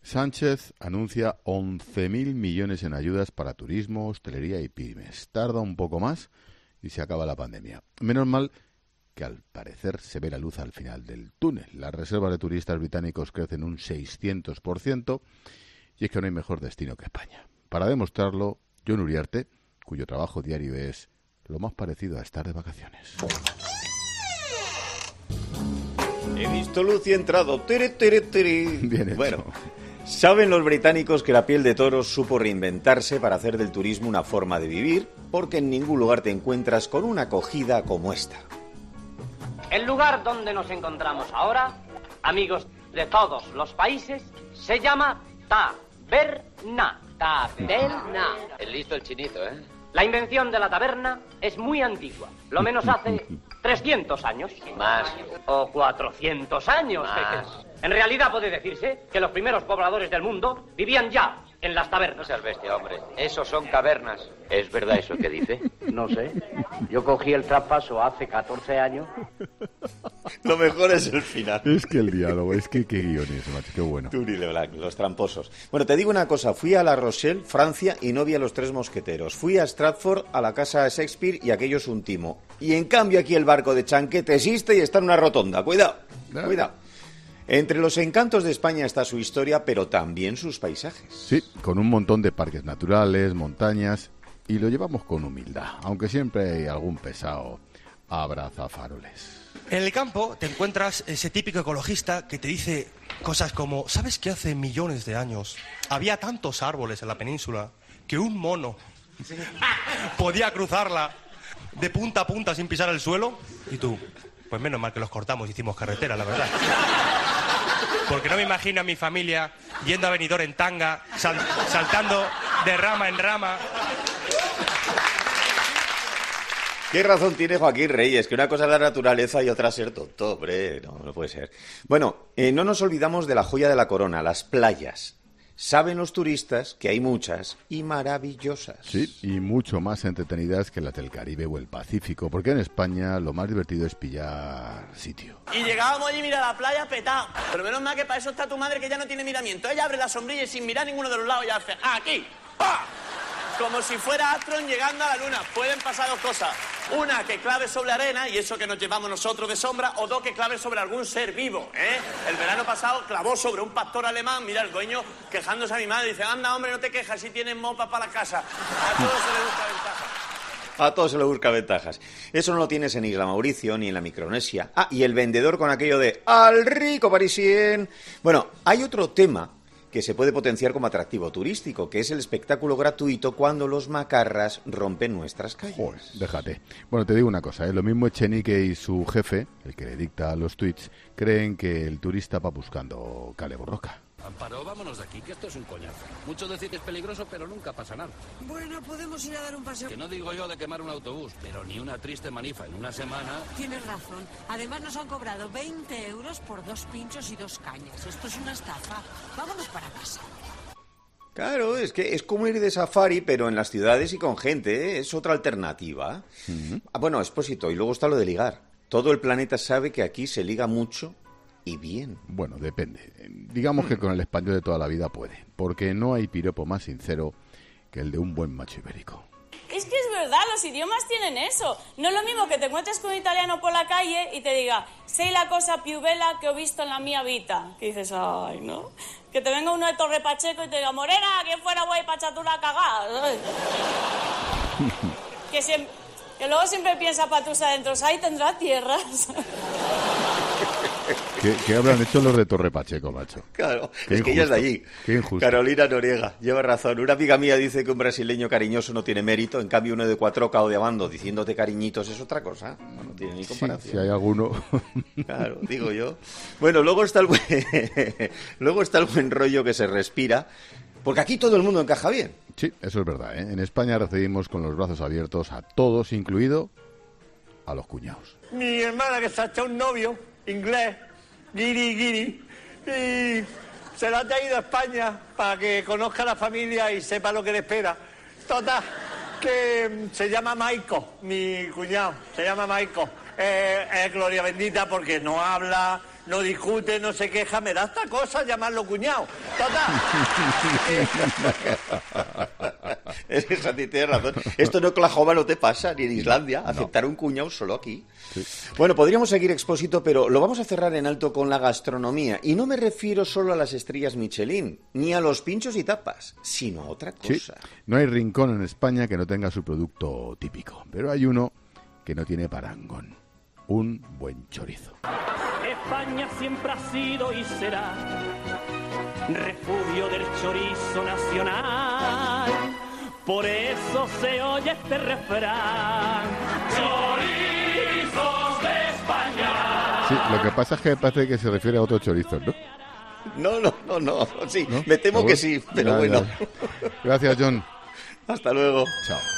Sánchez anuncia 11.000 millones en ayudas para turismo, hostelería y pymes. Tarda un poco más y se acaba la pandemia. Menos mal que al parecer se ve la luz al final del túnel. Las reservas de turistas británicos crecen un 600% y es que no hay mejor destino que España. Para demostrarlo, Jon Uriarte, cuyo trabajo diario es lo más parecido a estar de vacaciones. He visto luz y he entrado. Bien hecho. Bueno, saben los británicos que la piel de toro supo reinventarse para hacer del turismo una forma de vivir, porque en ningún lugar te encuentras con una acogida como esta. El lugar donde nos encontramos ahora, amigos de todos los países, se llama taberna. Taberna. Es listo el chinito, ¿eh? La invención de la taberna es muy antigua, lo menos hace 300 años. Más. O 400 años. Más. En realidad puede decirse que los primeros pobladores del mundo vivían ya en las No tabernas. seas bestia, hombre. Esos son cavernas. ¿Es verdad eso que dice? No sé, yo cogí el traspaso hace 14 años. Lo mejor es el final. Es que el diálogo, es que qué guiones, macho, qué bueno. Turi Leblanc, los tramposos. Bueno, te digo una cosa, fui a La Rochelle, Francia, y no vi a los Tres Mosqueteros. Fui a Stratford, a la casa de Shakespeare, y aquello es un timo. Y en cambio aquí el barco de Chanquete existe y está en una rotonda. Cuidado, cuidado. Entre los encantos de España está su historia, pero también sus paisajes. Sí, con un montón de parques naturales, montañas, y lo llevamos con humildad, aunque siempre hay algún pesado abrazafaroles. En el campo te encuentras ese típico ecologista que te dice cosas como: ¿sabes que hace millones de años había tantos árboles en la península que un mono podía cruzarla de punta a punta sin pisar el suelo? Y tú, pues menos mal que los cortamos y hicimos carretera, la verdad. Porque no me imagino a mi familia yendo a Benidorm en tanga, saltando de rama en rama. ¿Qué razón tiene Joaquín Reyes? Que una cosa es la naturaleza y otra ser tonto, hombre, no puede ser. Bueno, no nos olvidamos de la joya de la corona, las playas. Saben los turistas que hay muchas y maravillosas. Sí, y mucho más entretenidas que las del Caribe o el Pacífico, porque en España lo más divertido es pillar sitio. Y llegábamos allí, mira, la playa petado. Pero menos mal que para eso está tu madre, que ya no tiene miramiento. Ella abre la sombrilla y sin mirar ninguno de los lados ya hace ¡aquí! ¡Ah! Como si fuera Astron llegando a la luna. Pueden pasar dos cosas. Una, que clave sobre arena, y eso que nos llevamos nosotros de sombra, o dos, que clave sobre algún ser vivo, ¿eh? El verano pasado clavó sobre un pastor alemán, mira, el dueño quejándose a mi madre, dice: anda, hombre, no te quejas, si tienes mopas para la casa. A todos se les busca ventaja. A todos se les busca ventajas. Eso no lo tienes en Isla Mauricio ni en la Micronesia. Ah, y el vendedor con aquello de ¡al rico parisien! Bueno, hay otro tema que se puede potenciar como atractivo turístico, que es el espectáculo gratuito cuando los macarras rompen nuestras calles. Joder, déjate. Bueno, te digo una cosa, lo mismo Echenique y su jefe, el que le dicta los tweets, creen que el turista va buscando cale borroca. Amparo, vámonos de aquí, que esto es un coñazo. Mucho decir que es peligroso, pero nunca pasa nada. Bueno, podemos ir a dar un paseo. Que no digo yo de quemar un autobús, pero ni una triste manifa en una semana. Tienes razón. Además nos han cobrado 20 euros por 2 pinchos y 2 cañas. Esto es una estafa. Vámonos para casa. Claro, es que es como ir de safari, pero en las ciudades y con gente, ¿eh? Es otra alternativa. Bueno, Expósito, y luego está lo de ligar. Todo el planeta sabe que aquí se liga mucho y bien. Bueno, depende. Digamos que con el español de toda la vida puede, porque no hay piropo más sincero que el de un buen macho ibérico. Es que es verdad, los idiomas tienen eso. No es lo mismo que te encuentres con un italiano por la calle y te diga: sei la cosa più bella que he visto en la mia vita. Que dices, ay, ¿no? Que te venga uno de Torre Pacheco y te diga: morena, que fuera guay para echarte una cagada. Que luego siempre piensa Patusa adentro, ahí tendrá tierras. ¿Qué habrán hecho los de Torre Pacheco, macho? Claro, Qué es que ella es de allí. Qué injusto. Carolina Noriega, lleva razón. Una amiga mía dice que un brasileño cariñoso no tiene mérito, en cambio uno de Cuatroca o de Abando diciéndote cariñitos es otra cosa. No tiene ni comparación. Sí, si hay alguno. Claro, digo yo. Bueno, luego está el buen rollo que se respira, porque aquí todo el mundo encaja bien. Sí, eso es verdad, ¿eh? En España recibimos con los brazos abiertos a todos, incluido a los cuñados. Mi hermana, que se ha echado un novio inglés, guiri, y se la ha traído a España para que conozca a la familia y sepa lo que le espera. Total, que se llama Maico, mi cuñado, se llama Maico. Es gloria bendita porque no habla, no discute, no se queja, me da esta cosa llamarlo cuñado. Total. Esa tienes razón. Esto en Oklahoma no te pasa, ni en Islandia, aceptar un cuñado solo aquí. Sí. Bueno, podríamos seguir, Expósito, pero lo vamos a cerrar en alto con la gastronomía. Y no me refiero solo a las estrellas Michelin, ni a los pinchos y tapas, sino a otra cosa. Sí. No hay rincón en España que no tenga su producto típico, pero hay uno que no tiene parangón. Un buen chorizo. España siempre ha sido y será refugio del chorizo nacional. Por eso se oye este refrán: chorizos de España. Sí, lo que pasa es que parece que se refiere a otros chorizos, ¿no? No. Sí, ¿no? Me temo ¿No? Que sí, pero bueno. Ya. Gracias, John. Hasta luego. Chao.